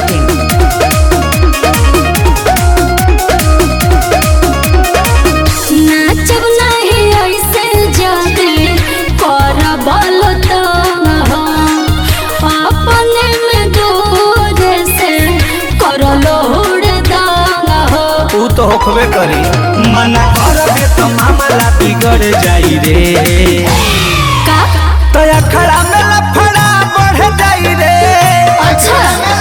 नाचब नहीं ऐसे जादे कर बल तो अपने में दूर से कर लोड़ दाना हो। तू तो होखबे करी मना करबे तो मामला बिगड़ जाई रे का तया खड़ा में लफड़ा बढ़ जाई रे। अच्छा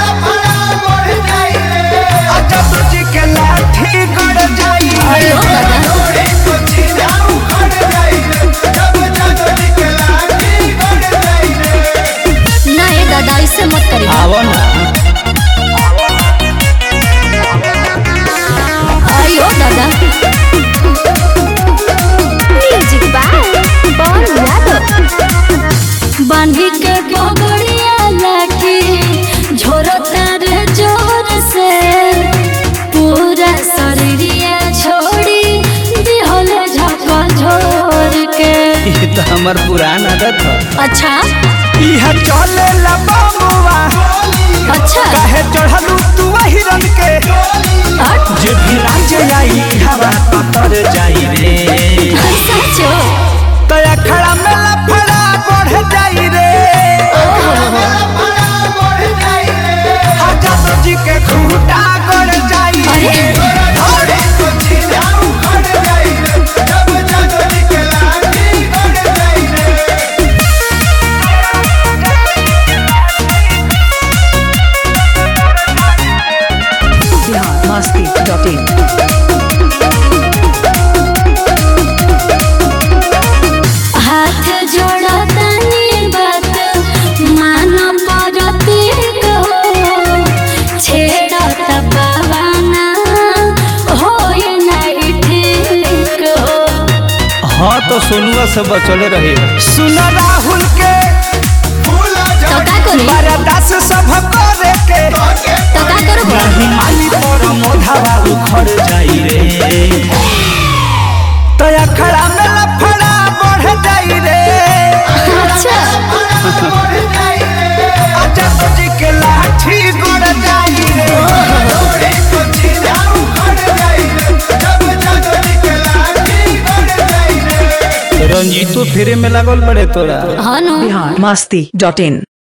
अच्छा तुझी के लाठी गड़ जाई रे। ना ये दादा इससे मत करिए। आवो ना आयो दादा म्यूजिक बाय बॉल यादव बांधी के गोगड़िया लाठी झोरता रे जोर से पूरा शरीरिया छोड़ी दिहले झका झोर के। ये तो हमार पुरान आदत है। अच्छा इह चले लबामुआ अच्छा काहे चढ़लू तू वही रंग के जे भी राज्य आई हवा पतर जाई रे। सचो तया खड़ा में लफड़ा बढ़ जाई रे। आजा जी के खूंटा गड़ जाई रे। हाथ जोड़ा तनी बात मानो परती को छेड़ा तबावाना हो ये नहीं ठीक हो। हाँ तो सोनुआ से बचले रहे। सुन राहुल के तो का करी बरदास सब करे के तो का करू नहीं माली पर मोधावा उखड़ जाई रे। तया खड़ा में लफड़ा बढ़ जाई रे। अच्छा आजा तुझी के लाठी गड़ जाई रे। रंजीतो फेरे में लागल बड़े तोरा। हाँ नो biharmasti.in